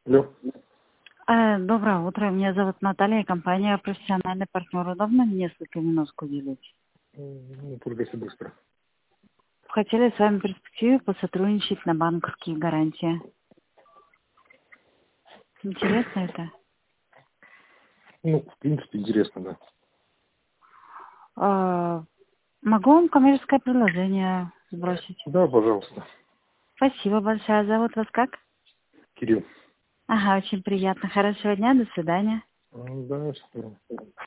Алло. Доброе утро, меня зовут Наталья, компания «Профессиональный партнер». Удобно несколько минутку уделить? Ну, только если быстро. Хотели с вами в перспективе посотрудничать на банковские гарантии. Интересно это? Ну, в принципе, интересно, да. Могу вам коммерческое предложение сбросить? Да, пожалуйста. Спасибо большое. Зовут вас как? Кирилл. Ага, очень приятно. Хорошего дня, до свидания. Да, все.